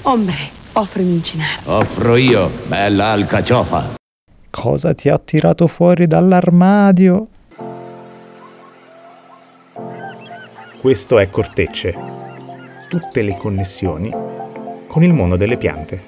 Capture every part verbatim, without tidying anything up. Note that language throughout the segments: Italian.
Hombre, offrimi un cinare. Offro io, bella alcaciofa. Cosa ti ha tirato fuori dall'armadio? Questo è Cortecce. Tutte le connessioni con il mondo delle piante.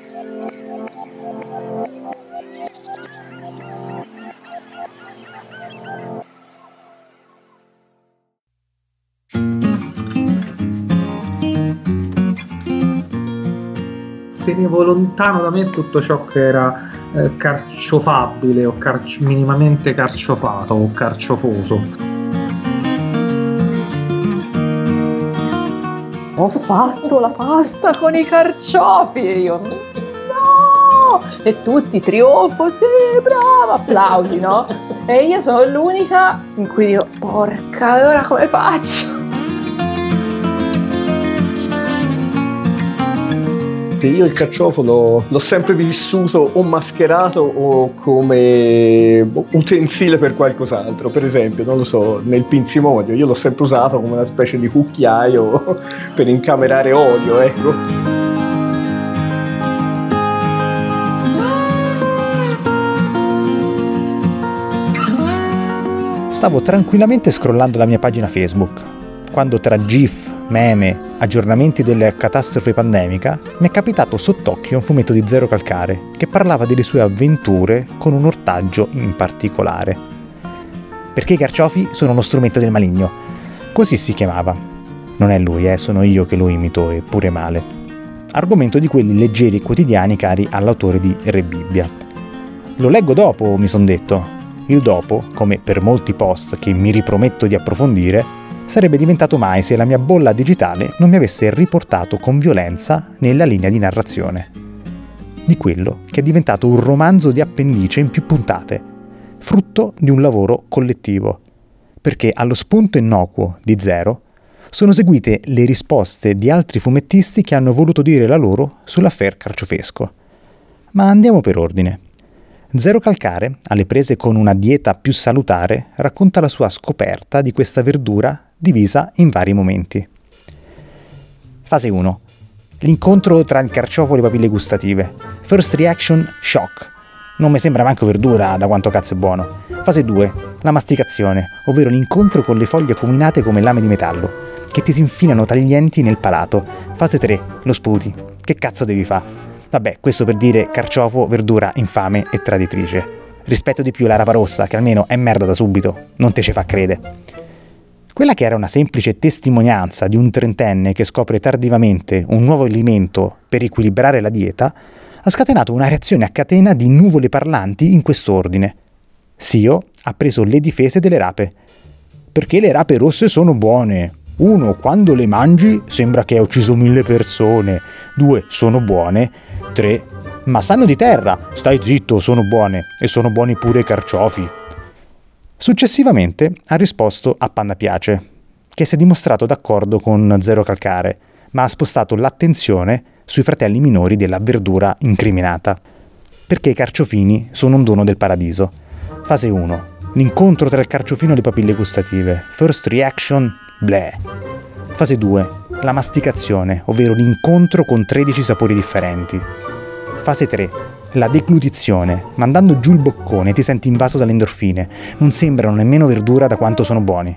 Tenevo lontano da me tutto ciò che era eh, carciofabile o carci- minimamente carciofato o carciofoso. Ho fatto la pasta con i carciofi e io no! E tutti trionfo, sì, brava, applausi, no? E io sono l'unica in cui dico porca, e ora come faccio? Io il carciofo l'ho, l'ho sempre vissuto o mascherato o come utensile per qualcos'altro. Per esempio, non lo so, nel pinzimonio io l'ho sempre usato come una specie di cucchiaio per incamerare olio, ecco. Stavo tranquillamente scrollando la mia pagina Facebook quando tra GIF, meme, aggiornamenti della catastrofe pandemica mi è capitato sott'occhio un fumetto di Zero Calcare che parlava delle sue avventure con un ortaggio in particolare. Perché i carciofi sono uno strumento del maligno. Così si chiamava. Non è lui, eh, sono io che lo imito e pure male. Argomento di quelli leggeri e quotidiani cari all'autore di Re Bibbia. Lo leggo dopo, mi son detto. Il dopo, come per molti post che mi riprometto di approfondire, sarebbe diventato mai se la mia bolla digitale non mi avesse riportato con violenza nella linea di narrazione. Di quello che è diventato un romanzo di appendice in più puntate, frutto di un lavoro collettivo. Perché allo spunto innocuo di Zero sono seguite le risposte di altri fumettisti che hanno voluto dire la loro sull'affair carciofesco. Ma andiamo per ordine. Zero Calcare, alle prese con una dieta più salutare, racconta la sua scoperta di questa verdura divisa in vari momenti. Fase uno. L'incontro tra il carciofo e le papille gustative. First reaction, shock. Non mi sembra manco verdura da quanto cazzo è buono. Fase due. La masticazione, ovvero l'incontro con le foglie acuminate come lame di metallo, che ti si infilano taglienti nel palato. Fase tre. Lo sputi. Che cazzo devi fa'? Vabbè, questo per dire carciofo, verdura infame e traditrice. Rispetto di più la rapa rossa, che almeno è merda da subito, non te ce fa crede. Quella che era una semplice testimonianza di un trentenne che scopre tardivamente un nuovo alimento per equilibrare la dieta, ha scatenato una reazione a catena di nuvole parlanti in quest'ordine. Sio ha preso le difese delle rape. Perché le rape rosse sono buone. Uno, quando le mangi sembra che hai ucciso mille persone. Due, sono buone. Tre, ma sanno di terra. Stai zitto, sono buone. E sono buoni pure i carciofi. Successivamente ha risposto a Panda Piace, che si è dimostrato d'accordo con Zero Calcare, ma ha spostato l'attenzione sui fratelli minori della verdura incriminata. Perché i carciofini sono un dono del paradiso. Fase uno. L'incontro tra il carciofino e le papille gustative. First reaction, bleh. Fase due. La masticazione, ovvero l'incontro con tredici sapori differenti. Fase tre. La deglutizione. Mandando giù il boccone ti senti invaso dalle endorfine. Non sembrano nemmeno verdura da quanto sono buoni.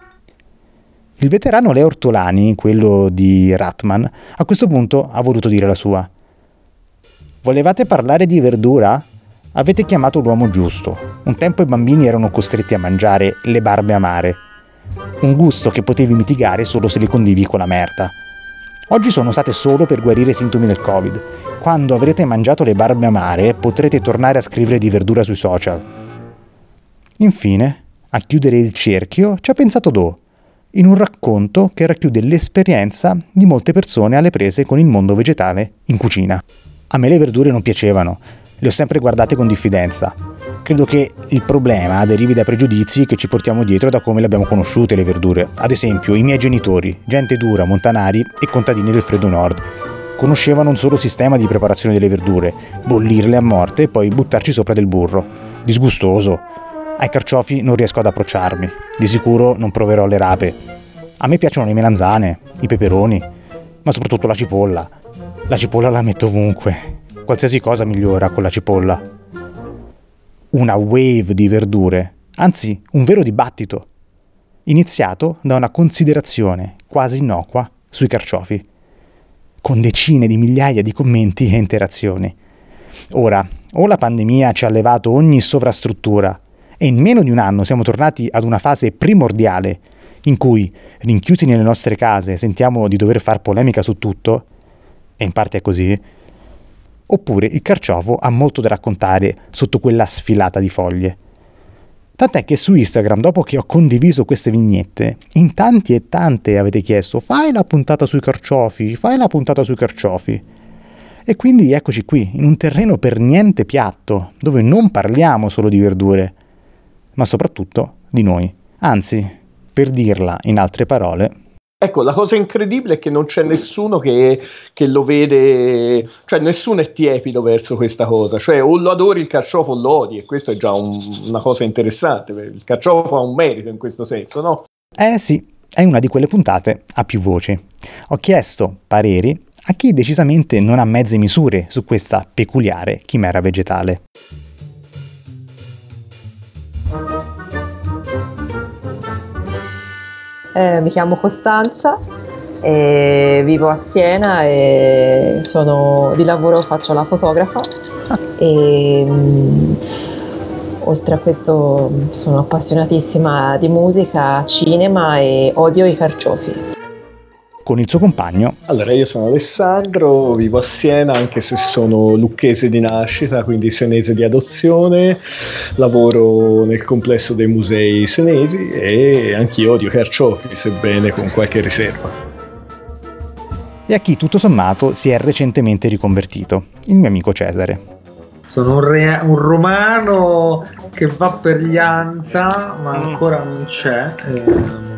Il veterano Leo Ortolani, quello di Ratman, a questo punto ha voluto dire la sua. Volevate parlare di verdura? Avete chiamato l'uomo giusto. Un tempo i bambini erano costretti a mangiare le barbe amare. Un gusto che potevi mitigare solo se le condivi con la merda. Oggi sono usate solo per guarire i sintomi del Covid. Quando avrete mangiato le barbe amare, potrete tornare a scrivere di verdura sui social. Infine, a chiudere il cerchio, ci ha pensato Do, in un racconto che racchiude l'esperienza di molte persone alle prese con il mondo vegetale in cucina. A me le verdure non piacevano, le ho sempre guardate con diffidenza. Credo che il problema derivi dai pregiudizi che ci portiamo dietro da come le abbiamo conosciute le verdure. Ad esempio, i miei genitori, gente dura, montanari e contadini del freddo nord, conoscevano un solo sistema di preparazione delle verdure, bollirle a morte e poi buttarci sopra del burro. Disgustoso. Ai carciofi non riesco ad approcciarmi, di sicuro non proverò le rape. A me piacciono le melanzane, i peperoni, ma soprattutto la cipolla. La cipolla la metto ovunque. Qualsiasi cosa migliora con la cipolla. Una wave di verdure, anzi un vero dibattito, iniziato da una considerazione quasi innocua sui carciofi, con decine di migliaia di commenti e interazioni. Ora, o la pandemia ci ha levato ogni sovrastruttura e in meno di un anno siamo tornati ad una fase primordiale in cui, rinchiusi nelle nostre case, sentiamo di dover far polemica su tutto, e in parte è così, oppure il carciofo ha molto da raccontare sotto quella sfilata di foglie. Tant'è che su Instagram, dopo che ho condiviso queste vignette, in tanti e tante avete chiesto fai la puntata sui carciofi, fai la puntata sui carciofi. E quindi eccoci qui, in un terreno per niente piatto, dove non parliamo solo di verdure, ma soprattutto di noi. Anzi, per dirla in altre parole... Ecco, la cosa incredibile è che non c'è nessuno che, che lo vede, cioè nessuno è tiepido verso questa cosa, cioè o lo adori il carciofo o lo odi, e questo è già un, una cosa interessante, il carciofo ha un merito in questo senso, no? Eh sì, è una di quelle puntate a più voci. Ho chiesto pareri a chi decisamente non ha mezze misure su questa peculiare chimera vegetale. Eh, mi chiamo Costanza, e vivo a Siena e sono di lavoro, faccio la fotografa e mh, oltre a questo sono appassionatissima di musica, cinema e odio i carciofi. Con il suo compagno. Allora, io sono Alessandro, vivo a Siena anche se sono lucchese di nascita, quindi senese di adozione, lavoro nel complesso dei musei senesi e anch'io odio i carciofi, sebbene con qualche riserva. E a chi tutto sommato si è recentemente riconvertito, il mio amico Cesare. Sono un, re- un romano che va per gli Anta, ma ancora non c'è. Eh,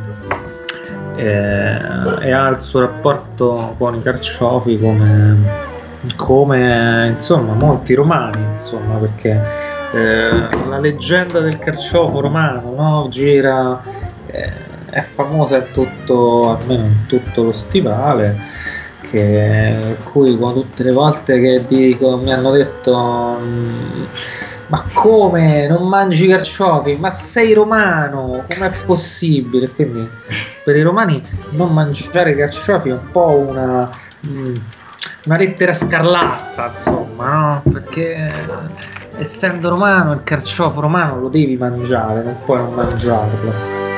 e ha il suo rapporto con i carciofi come, come insomma molti romani, insomma, perché eh, la leggenda del carciofo romano, no, gira, eh, è famosa in tutto, almeno in tutto lo stivale, che cui tutte le volte che dico mi hanno detto ma come non mangi carciofi? Ma sei romano, com'è possibile? Quindi per i romani non mangiare carciofi è un po' una, una lettera scarlatta, insomma, no? Perché essendo romano il carciofo romano lo devi mangiare, non puoi non mangiarlo.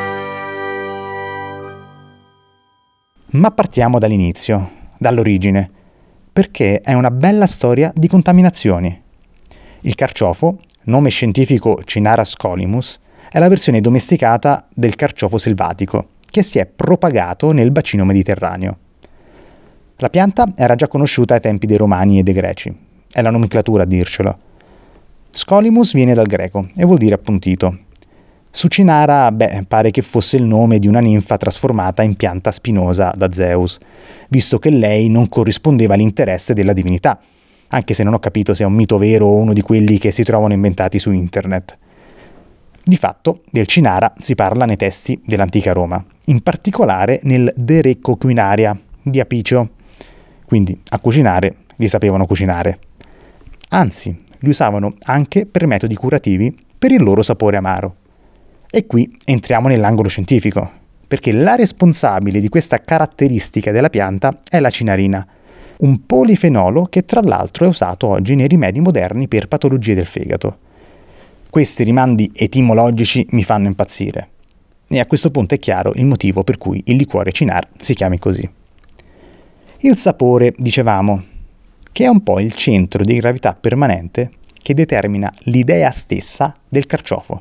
Ma partiamo dall'inizio, dall'origine, perché è una bella storia di contaminazioni. Il carciofo, nome scientifico Cynara scolimus, è la versione domesticata del carciofo selvatico, che si è propagato nel bacino mediterraneo. La pianta era già conosciuta ai tempi dei Romani e dei Greci, è la nomenclatura a dircelo. Scolimus viene dal greco e vuol dire appuntito. Su Cynara, beh, pare che fosse il nome di una ninfa trasformata in pianta spinosa da Zeus, visto che lei non corrispondeva all'interesse della divinità, anche se non ho capito se è un mito vero o uno di quelli che si trovano inventati su internet. Di fatto, del Cynara si parla nei testi dell'antica Roma, in particolare nel De Re Coquinaria di Apicio. Quindi a cucinare li sapevano cucinare. Anzi, li usavano anche per metodi curativi per il loro sapore amaro. E qui entriamo nell'angolo scientifico, perché la responsabile di questa caratteristica della pianta è la cinarina, un polifenolo che tra l'altro è usato oggi nei rimedi moderni per patologie del fegato. Questi rimandi etimologici mi fanno impazzire. E a questo punto è chiaro il motivo per cui il liquore Cynar si chiami così. Il sapore, dicevamo, che è un po' il centro di gravità permanente che determina l'idea stessa del carciofo.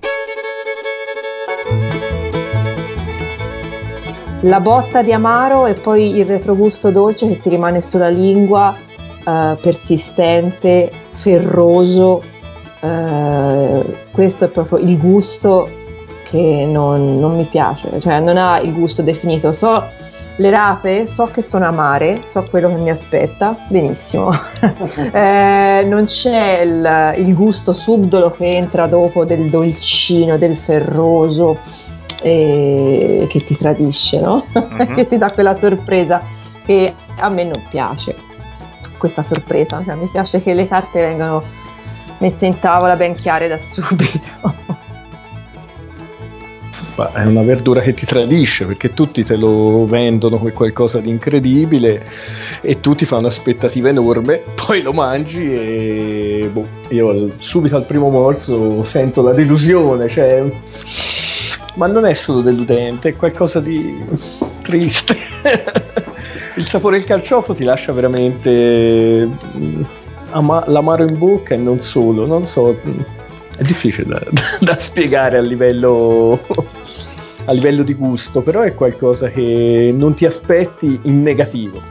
La botta di amaro e poi il retrogusto dolce che ti rimane sulla lingua, eh, persistente, ferroso. Eh, questo è proprio il gusto che non, non mi piace, cioè non ha il gusto definito. So le rape, so che sono amare, so quello che mi aspetta, benissimo. eh, non c'è il, il gusto subdolo che entra dopo del dolcino, del ferroso, e che ti tradisce, no? Uh-huh. Che ti dà quella sorpresa che a me non piace. questa sorpresa, cioè, mi piace che le carte vengano messe in tavola ben chiare da subito. Ma è una verdura che ti tradisce, perché tutti te lo vendono come qualcosa di incredibile e tu ti fai un'aspettativa enorme, poi lo mangi e boh, io subito al primo morso sento la delusione, cioè, ma non è solo deludente, è qualcosa di triste. Il sapore del carciofo ti lascia veramente ama- l'amaro in bocca e non solo, non so, è difficile da, da, da spiegare a livello a livello di gusto, però è qualcosa che non ti aspetti in negativo.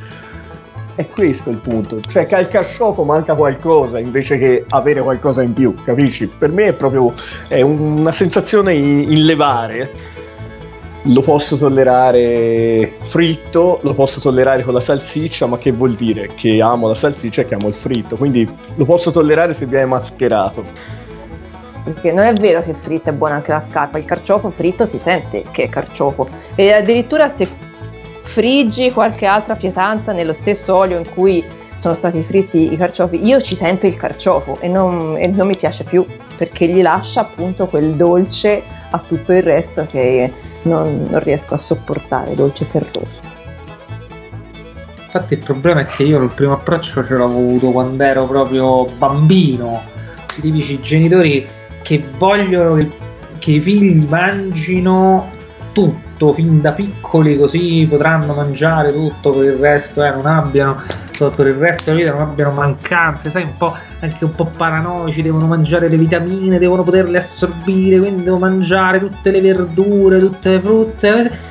È questo il punto, cioè che al carciofo manca qualcosa invece che avere qualcosa in più, capisci? Per me è proprio è una sensazione in, in levare. Lo posso tollerare fritto, lo posso tollerare con la salsiccia, ma che vuol dire? Che amo la salsiccia e che amo il fritto, quindi lo posso tollerare se viene mascherato. Perché non è vero che fritto è buona anche la scarpa, il carciofo fritto si sente che è carciofo, e addirittura se friggi qualche altra pietanza nello stesso olio in cui sono stati fritti i carciofi, io ci sento il carciofo e non, e non mi piace più, perché gli lascia appunto quel dolce a tutto il resto che non, non riesco a sopportare, dolce ferroso. Infatti il problema è che io il primo approccio ce l'avevo avuto quando ero proprio bambino, i tipici genitori che vogliono che, che i figli mangino tutto fin da piccoli, così potranno mangiare tutto per il resto, eh, non abbiano per il resto della vita non abbiano mancanze, sai, un po' anche un po' paranoici, devono mangiare le vitamine, devono poterle assorbire, quindi devo mangiare tutte le verdure, tutte le frutte.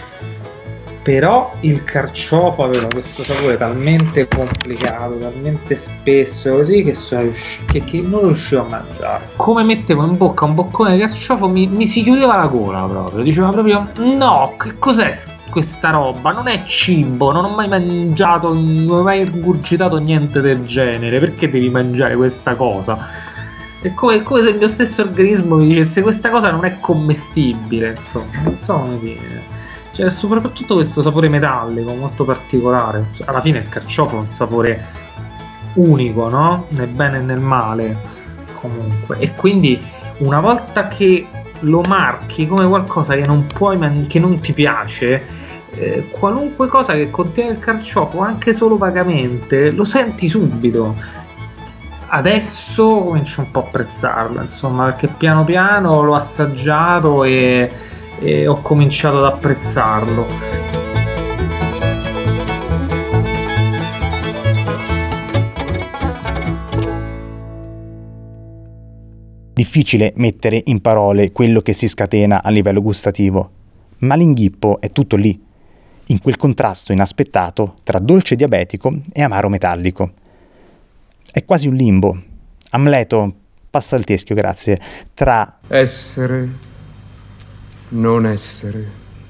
Però il carciofo aveva questo sapore talmente complicato, talmente spesso così che, sono riusci- che, che non riuscivo a mangiare. Come mettevo in bocca un boccone di carciofo mi, mi si chiudeva la gola proprio, diceva proprio no, che cos'è questa roba? Non è cibo, non ho mai mangiato, non ho mai ingurgitato niente del genere, perché devi mangiare questa cosa? È come, come se il mio stesso organismo mi dicesse questa cosa non è commestibile, insomma, non so come dire. C'è soprattutto questo sapore metallico molto particolare. Cioè, alla fine il carciofo è un sapore unico, no? Nel bene e nel male, comunque. E quindi una volta che lo marchi come qualcosa che non puoi man- che non ti piace, eh, qualunque cosa che contiene il carciofo, anche solo vagamente, lo senti subito. Adesso comincio un po' a apprezzarlo, insomma, perché piano piano l'ho assaggiato e e ho cominciato ad apprezzarlo. Difficile mettere in parole quello che si scatena a livello gustativo, ma l'inghippo è tutto lì, in quel contrasto inaspettato tra dolce diabetico e amaro metallico. È quasi un limbo. Amleto, passa il teschio, grazie, tra essere, non essere.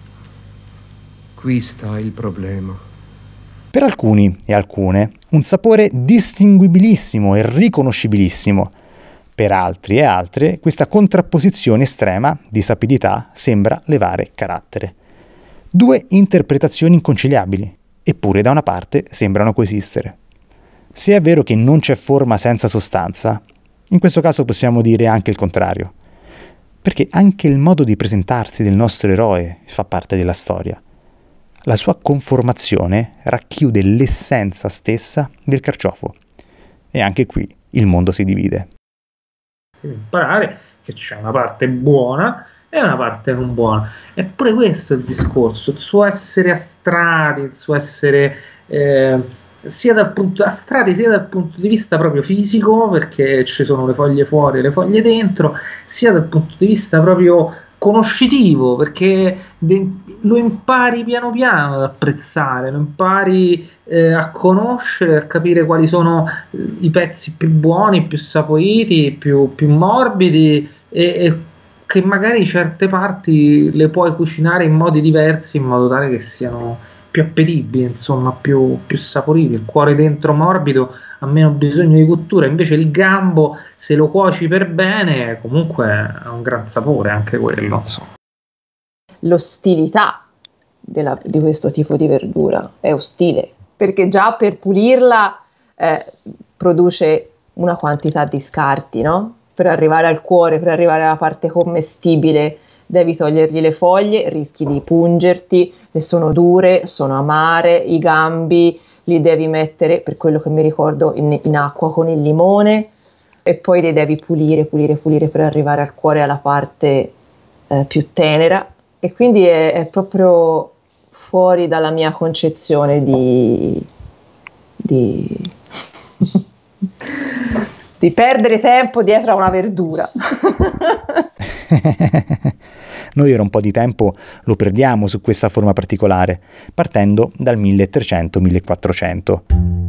Qui sta il problema. Per alcuni e alcune un sapore distinguibilissimo e riconoscibilissimo. Per altri e altre questa contrapposizione estrema di sapidità sembra levare carattere. Due interpretazioni inconciliabili, eppure da una parte sembrano coesistere. Se è vero che non c'è forma senza sostanza, in questo caso possiamo dire anche il contrario. Perché anche il modo di presentarsi del nostro eroe fa parte della storia. La sua conformazione racchiude l'essenza stessa del carciofo. E anche qui il mondo si divide. Devi imparare che c'è una parte buona e una parte non buona. Eppure questo è il discorso, il suo essere astrati, il suo essere eh, sia dal punto astrati sia dal punto di vista proprio fisico, perché ci sono le foglie fuori e le foglie dentro, sia dal punto di vista proprio conoscitivo, perché de- lo impari piano piano ad apprezzare, lo impari eh, a conoscere, a capire quali sono eh, i pezzi più buoni, più saporiti, più, più morbidi e, e che magari certe parti le puoi cucinare in modi diversi in modo tale che siano più appetibili, insomma, più, più saporiti. Il cuore dentro morbido ha meno bisogno di cottura, invece il gambo, se lo cuoci per bene, comunque ha un gran sapore anche quello, insomma. L'ostilità della, di questo tipo di verdura è ostile, perché già per pulirla eh, produce una quantità di scarti, no? Per arrivare al cuore, per arrivare alla parte commestibile, devi togliergli le foglie, rischi di pungerti, le sono dure, sono amare, i gambi li devi mettere, per quello che mi ricordo, in, in acqua con il limone, e poi li devi pulire, pulire, pulire per arrivare al cuore, alla parte eh, più tenera, e quindi è, è proprio fuori dalla mia concezione di, di, di perdere tempo dietro a una verdura. Noi ora un po' di tempo lo perdiamo su questa forma particolare, partendo dal milletrecento millequattrocento.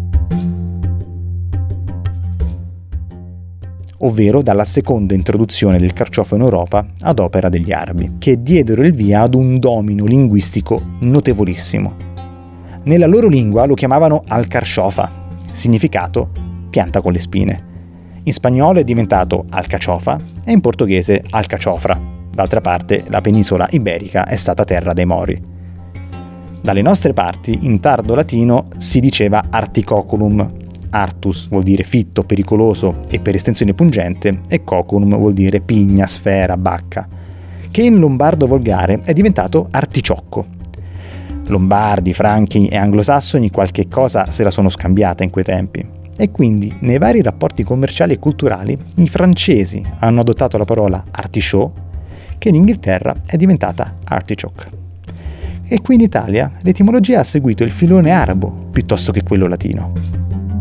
Ovvero dalla seconda introduzione del carciofo in Europa ad opera degli arabi, che diedero il via ad un domino linguistico notevolissimo. Nella loro lingua lo chiamavano alcarchofa, significato pianta con le spine. In spagnolo è diventato alcachofa e in portoghese alcachofra. D'altra parte, la penisola iberica è stata terra dei Mori. Dalle nostre parti, in tardo latino, si diceva articoculum. Artus vuol dire fitto, pericoloso e per estensione pungente, e coculum vuol dire pigna, sfera, bacca, che in lombardo volgare è diventato articiocco. Lombardi, franchi e anglosassoni qualche cosa se la sono scambiata in quei tempi, e quindi nei vari rapporti commerciali e culturali i francesi hanno adottato la parola artichaut, che in Inghilterra è diventata artichoke. E qui in Italia l'etimologia ha seguito il filone arabo piuttosto che quello latino.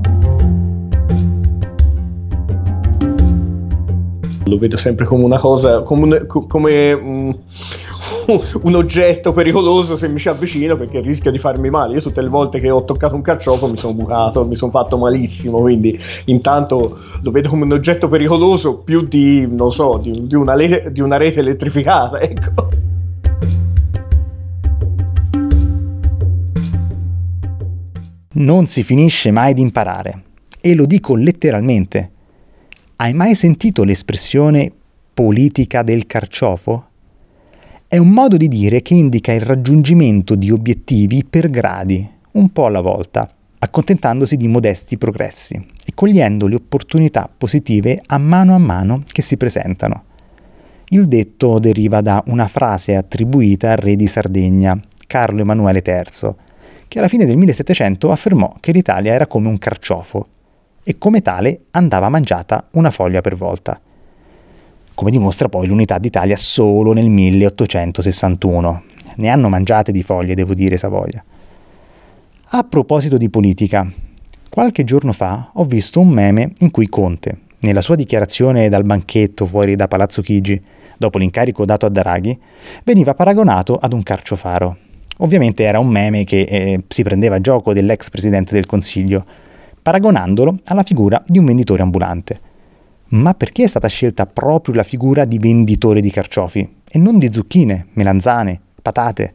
Lo vedo sempre come una cosa, come un, come un, un oggetto pericoloso se mi ci avvicino, perché rischio di farmi male. Io tutte le volte che ho toccato un carciofo mi sono bucato, mi sono fatto malissimo, quindi intanto lo vedo come un oggetto pericoloso più di, non so, di, di, una, le, di una rete elettrificata, ecco. Non si finisce mai di imparare, e lo dico letteralmente. Hai mai sentito l'espressione politica del carciofo? È un modo di dire che indica il raggiungimento di obiettivi per gradi, un po' alla volta, accontentandosi di modesti progressi e cogliendo le opportunità positive a mano a mano che si presentano. Il detto deriva da una frase attribuita al re di Sardegna, Carlo Emanuele terzo, che alla fine del millesettecento affermò che l'Italia era come un carciofo e come tale andava mangiata una foglia per volta. Come dimostra poi l'unità d'Italia solo nel milleottocentosessantuno. Ne hanno mangiate di foglie, devo dire, Savoia. A proposito di politica, qualche giorno fa ho visto un meme in cui Conte, nella sua dichiarazione dal banchetto fuori da Palazzo Chigi, dopo l'incarico dato a Draghi, veniva paragonato ad un carciofaro. Ovviamente era un meme che eh, si prendeva a gioco dell'ex presidente del Consiglio, paragonandolo alla figura di un venditore ambulante. Ma perché è stata scelta proprio la figura di venditore di carciofi e non di zucchine, melanzane, patate?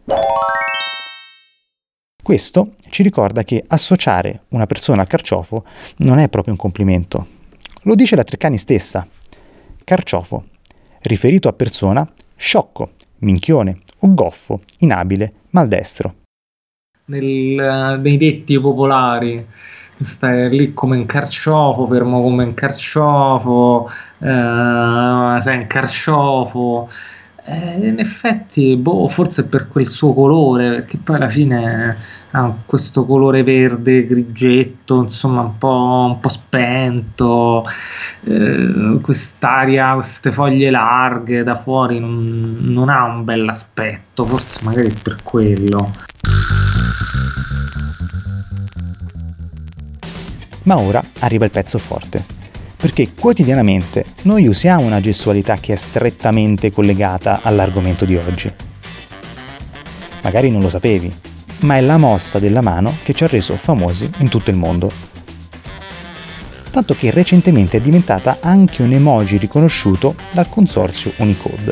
Questo ci ricorda che associare una persona al carciofo non è proprio un complimento. Lo dice la Treccani stessa. Carciofo, riferito a persona sciocco, minchione o goffo, inabile, maldestro. Nel, nei detti popolari, stai lì come un carciofo, fermo come un carciofo, eh, sei un carciofo, eh, in effetti boh, forse è per quel suo colore, perché poi alla fine ha questo colore verde grigetto, insomma un po', un po' spento, eh, quest'aria, queste foglie larghe da fuori non, non ha un bell'aspetto, forse magari è per quello. Ma ora arriva il pezzo forte, perché quotidianamente noi usiamo una gestualità che è strettamente collegata all'argomento di oggi. Magari non lo sapevi, ma è la mossa della mano che ci ha reso famosi in tutto il mondo. Tanto che recentemente è diventata anche un emoji riconosciuto dal consorzio Unicode.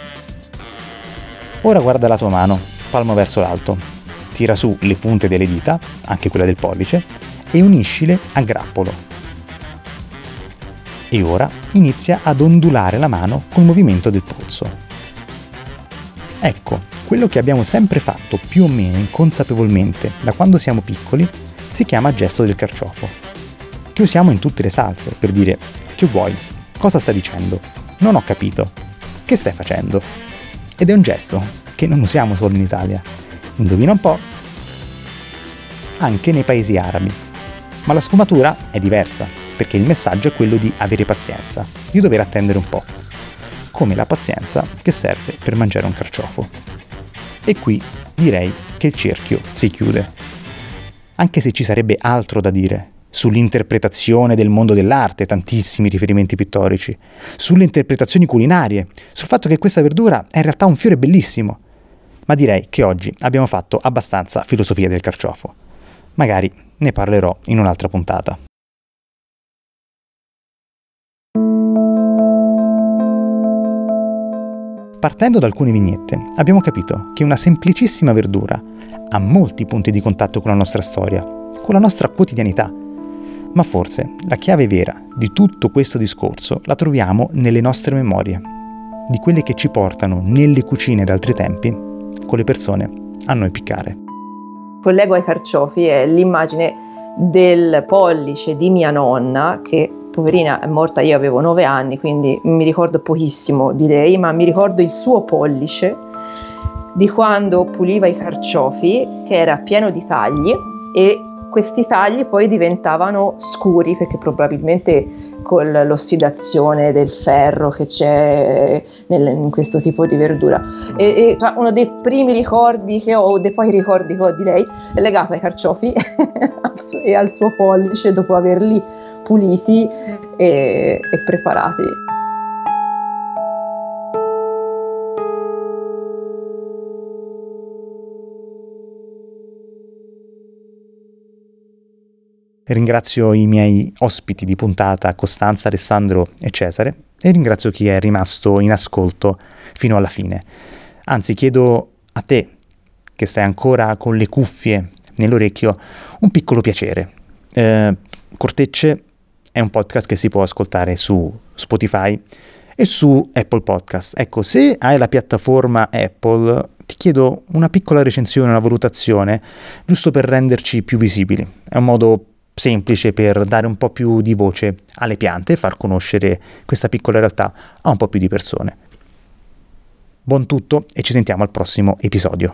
Ora guarda la tua mano, palmo verso l'alto, tira su le punte delle dita, anche quella del pollice, e uniscile a grappolo. E ora inizia ad ondulare la mano col movimento del polso. Ecco, quello che abbiamo sempre fatto più o meno inconsapevolmente da quando siamo piccoli si chiama gesto del carciofo. che usiamo in tutte le salse per dire: che vuoi? Cosa stai dicendo? Non ho capito. Che stai facendo? Ed è un gesto che non usiamo solo in Italia. Indovina un po'? Anche nei paesi arabi. Ma la sfumatura è diversa, perché il messaggio è quello di avere pazienza, di dover attendere un po'. Come la pazienza che serve per mangiare un carciofo. E qui direi che il cerchio si chiude. Anche se ci sarebbe altro da dire sull'interpretazione del mondo dell'arte, tantissimi riferimenti pittorici, sulle interpretazioni culinarie, sul fatto che questa verdura è in realtà un fiore bellissimo. Ma direi che oggi abbiamo fatto abbastanza filosofia del carciofo. Magari ne parlerò in un'altra puntata. Partendo da alcune vignette, abbiamo capito che una semplicissima verdura ha molti punti di contatto con la nostra storia, con la nostra quotidianità. Ma forse la chiave vera di tutto questo discorso la troviamo nelle nostre memorie, di quelle che ci portano nelle cucine d'altri tempi, con le persone a noi piccare. Collego ai carciofi è l'immagine del pollice di mia nonna, che poverina è morta, io avevo nove anni, quindi mi ricordo pochissimo di lei, ma mi ricordo il suo pollice di quando puliva i carciofi, che era pieno di tagli, e questi tagli poi diventavano scuri perché probabilmente con l'ossidazione del ferro che c'è nel, in questo tipo di verdura. E, e uno dei primi ricordi che ho, dei poi ricordi che ho di lei, è legato ai carciofi e al suo pollice dopo averli puliti e, e preparati. Ringrazio i miei ospiti di puntata, Costanza, Alessandro e Cesare, e ringrazio chi è rimasto in ascolto fino alla fine. Anzi, chiedo a te, che stai ancora con le cuffie nell'orecchio, un piccolo piacere. Eh, Cortecce è un podcast che si può ascoltare su Spotify e su Apple Podcast. Ecco, se hai la piattaforma Apple, ti chiedo una piccola recensione, una valutazione, giusto per renderci più visibili. È un modo semplice per dare un po' più di voce alle piante e far conoscere questa piccola realtà a un po' più di persone. Buon tutto e ci sentiamo al prossimo episodio.